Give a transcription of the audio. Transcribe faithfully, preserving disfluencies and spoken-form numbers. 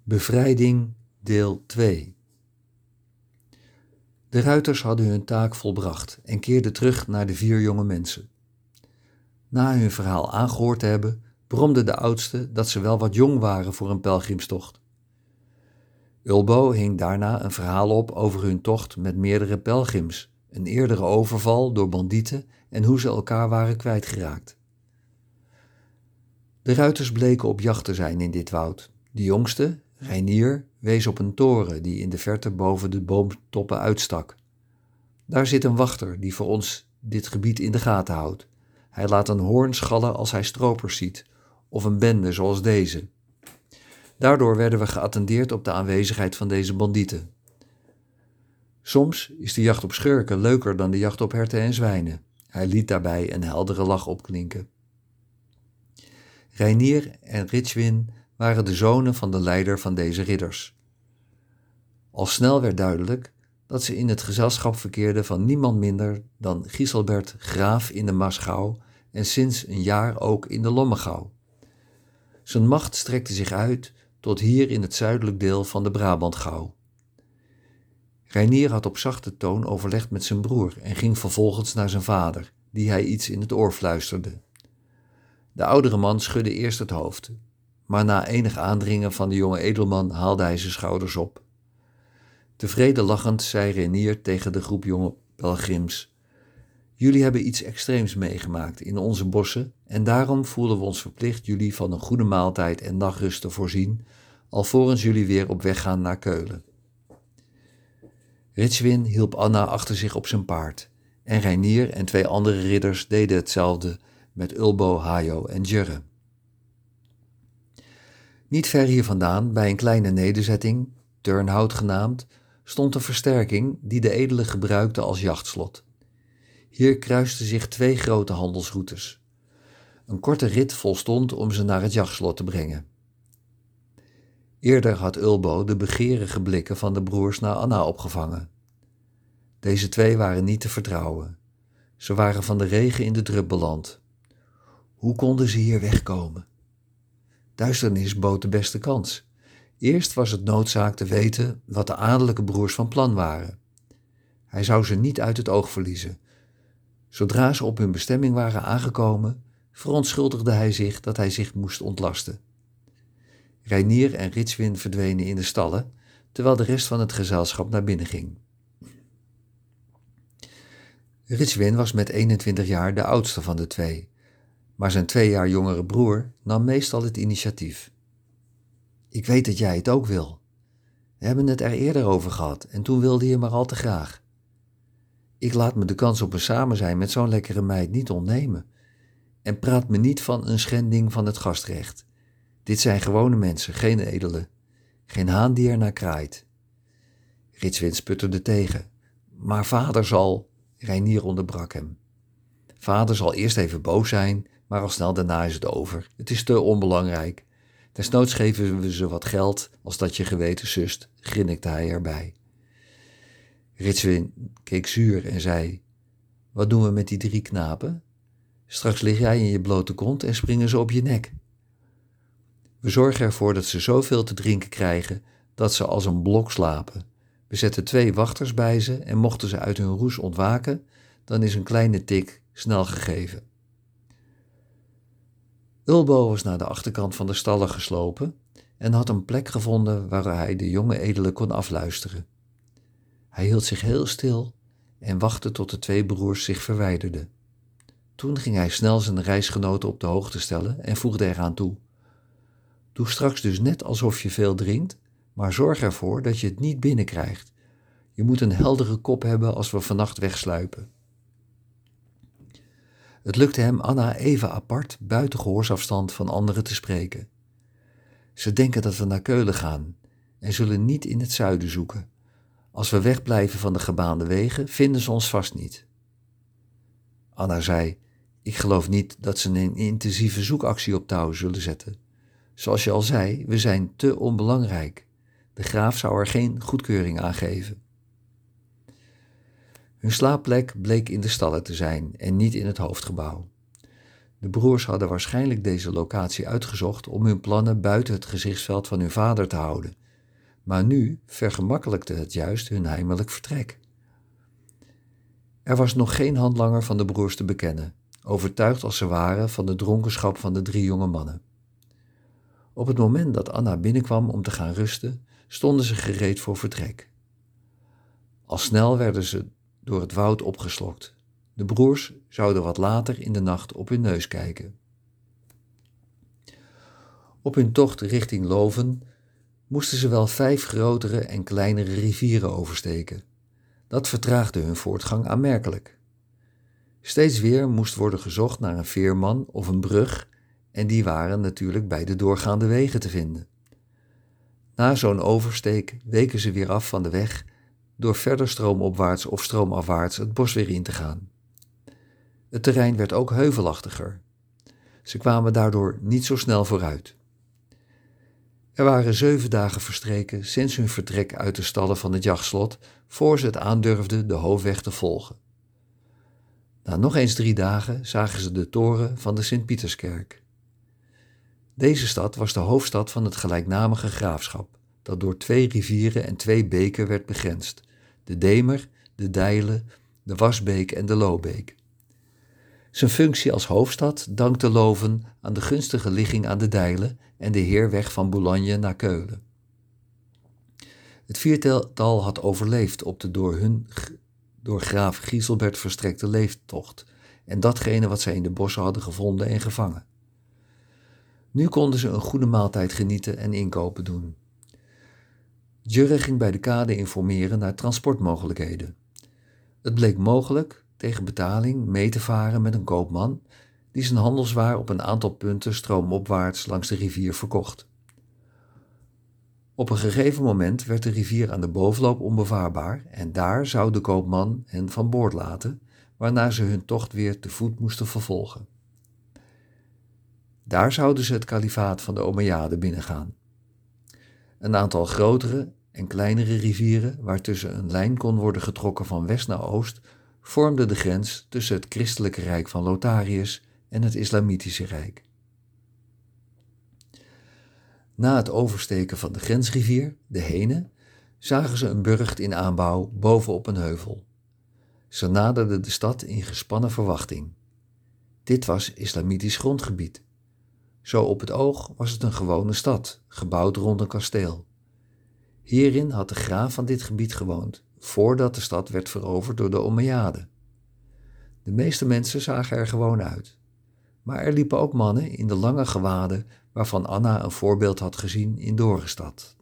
Bevrijding, deel twee. De ruiters hadden hun taak volbracht en keerden terug naar de vier jonge mensen. Na hun verhaal aangehoord te hebben, bromde de oudste dat ze wel wat jong waren voor een pelgrimstocht. Ulbo hing daarna een verhaal op over hun tocht met meerdere pelgrims, een eerdere overval door bandieten en hoe ze elkaar waren kwijtgeraakt. De ruiters bleken op jacht te zijn in dit woud. De jongste, Reinier, wees op een toren die in de verte boven de boomtoppen uitstak. Daar zit een wachter die voor ons dit gebied in de gaten houdt. Hij laat een hoorn schallen als hij stropers ziet, of een bende zoals deze. Daardoor werden we geattendeerd op de aanwezigheid van deze bandieten. Soms is de jacht op schurken leuker dan de jacht op herten en zwijnen. Hij liet daarbij een heldere lach opklinken. Reinier en Ritschwin waren de zonen van de leider van deze ridders. Al snel werd duidelijk dat ze in het gezelschap verkeerden van niemand minder dan Giselbert Graaf in de Maasgouw en sinds een jaar ook in de Lommegouw. Zijn macht strekte zich uit tot hier in het zuidelijk deel van de Brabantgouw. Reinier had op zachte toon overlegd met zijn broer en ging vervolgens naar zijn vader, die hij iets in het oor fluisterde. De oudere man schudde eerst het hoofd, maar na enig aandringen van de jonge edelman haalde hij zijn schouders op. Tevreden lachend zei Reinier tegen de groep jonge pelgrims: jullie hebben iets extreems meegemaakt in onze bossen en daarom voelen we ons verplicht jullie van een goede maaltijd en nachtrust te voorzien, alvorens jullie weer op weg gaan naar Keulen. Ritschwin hielp Anna achter zich op zijn paard en Reinier en twee andere ridders deden hetzelfde met Ulbo, Hajo en Djurre. Niet ver hier vandaan, bij een kleine nederzetting, Turnhout genaamd, stond een versterking die de edele gebruikte als jachtslot. Hier kruisten zich twee grote handelsroutes. Een korte rit volstond om ze naar het jachtslot te brengen. Eerder had Ulbo de begeerige blikken van de broers naar Anna opgevangen. Deze twee waren niet te vertrouwen. Ze waren van de regen in de drup beland. Hoe konden ze hier wegkomen? Duisternis bood de beste kans. Eerst was het noodzaak te weten wat de adellijke broers van plan waren. Hij zou ze niet uit het oog verliezen. Zodra ze op hun bestemming waren aangekomen, verontschuldigde hij zich dat hij zich moest ontlasten. Reinier en Ritschwin verdwenen in de stallen, terwijl de rest van het gezelschap naar binnen ging. Ritschwin was met eenentwintig jaar de oudste van de twee, maar zijn twee jaar jongere broer nam meestal het initiatief. Ik weet dat jij het ook wil. We hebben het er eerder over gehad en toen wilde je maar al te graag. Ik laat me de kans op een samen zijn met zo'n lekkere meid niet ontnemen. En praat me niet van een schending van het gastrecht. Dit zijn gewone mensen, geen edelen. Geen haan die er naar kraait. Ritschwin sputterde tegen. Maar vader zal... Reinier onderbrak hem. Vader zal eerst even boos zijn, maar al snel daarna is het over. Het is te onbelangrijk. Desnoods geven we ze wat geld, als dat je geweten sust, grinnikte hij erbij. Ritschwin keek zuur en zei: wat doen we met die drie knapen? Straks lig jij in je blote kont en springen ze op je nek. We zorgen ervoor dat ze zoveel te drinken krijgen dat ze als een blok slapen. We zetten twee wachters bij ze en mochten ze uit hun roes ontwaken, dan is een kleine tik snel gegeven. Ulbo was naar de achterkant van de stallen geslopen en had een plek gevonden waar hij de jonge edelen kon afluisteren. Hij hield zich heel stil en wachtte tot de twee broers zich verwijderden. Toen ging hij snel zijn reisgenoten op de hoogte stellen en voegde eraan toe: doe straks dus net alsof je veel drinkt, maar zorg ervoor dat je het niet binnenkrijgt. Je moet een heldere kop hebben als we vannacht wegsluipen. Het lukte hem Anna even apart buiten gehoorsafstand van anderen te spreken. Ze denken dat we naar Keulen gaan en zullen niet in het zuiden zoeken. Als we wegblijven van de gebaande wegen, vinden ze ons vast niet. Anna zei: ik geloof niet dat ze een intensieve zoekactie op touw zullen zetten. Zoals je al zei, we zijn te onbelangrijk. De graaf zou er geen goedkeuring aan geven. Hun slaapplek bleek in de stallen te zijn en niet in het hoofdgebouw. De De broers hadden waarschijnlijk deze locatie uitgezocht om hun plannen buiten het gezichtsveld van hun vader te houden, maar nu vergemakkelijkte het juist hun heimelijk vertrek. Er was nog geen handlanger van de broers te bekennen, overtuigd als ze waren van de dronkenschap van de drie jonge mannen. Op het moment dat Anna binnenkwam om te gaan rusten, stonden ze gereed voor vertrek. Al snel werden ze door het woud opgeslokt. De broers zouden wat later in de nacht op hun neus kijken. Op hun tocht richting Loven moesten ze wel vijf grotere en kleinere rivieren oversteken. Dat vertraagde hun voortgang aanmerkelijk. Steeds weer moest worden gezocht naar een veerman of een brug en die waren natuurlijk bij de doorgaande wegen te vinden. Na zo'n oversteek weken ze weer af van de weg door verder stroomopwaarts of stroomafwaarts het bos weer in te gaan. Het terrein werd ook heuvelachtiger. Ze kwamen daardoor niet zo snel vooruit. Er waren zeven dagen verstreken sinds hun vertrek uit de stallen van het jachtslot, voor ze het aandurfden de hoofdweg te volgen. Na nog eens drie dagen zagen ze de toren van de Sint-Pieterskerk. Deze stad was de hoofdstad van het gelijknamige graafschap, dat door twee rivieren en twee beken werd begrensd: de Demer, de Dijle, de Wasbeek en de Loobeek. Zijn functie als hoofdstad dankte Loven aan de gunstige ligging aan de Dijle en de heerweg van Boulogne naar Keulen. Het viertal had overleefd op de door hun door graaf Gieselbert verstrekte leeftocht en datgene wat zij in de bossen hadden gevonden en gevangen. Nu konden ze een goede maaltijd genieten en inkopen doen. Jurre ging bij de kade informeren naar transportmogelijkheden. Het bleek mogelijk tegen betaling mee te varen met een koopman die zijn handelswaar op een aantal punten stroomopwaarts langs de rivier verkocht. Op een gegeven moment werd de rivier aan de bovenloop onbevaarbaar en daar zou de koopman hen van boord laten, waarna ze hun tocht weer te voet moesten vervolgen. Daar zouden ze het kalifaat van de Omeyjaden binnengaan. Een aantal grotere en kleinere rivieren, waartussen een lijn kon worden getrokken van west naar oost, vormden de grens tussen het christelijke rijk van Lotharius en het islamitische rijk. Na het oversteken van de grensrivier, de Hene, zagen ze een burcht in aanbouw bovenop een heuvel. Ze naderden de stad in gespannen verwachting. Dit was islamitisch grondgebied. Zo op het oog was het een gewone stad, gebouwd rond een kasteel. Hierin had de graaf van dit gebied gewoond, voordat de stad werd veroverd door de Omeyjaden. De meeste mensen zagen er gewoon uit. Maar er liepen ook mannen in de lange gewaden waarvan Anna een voorbeeld had gezien in Dorestad.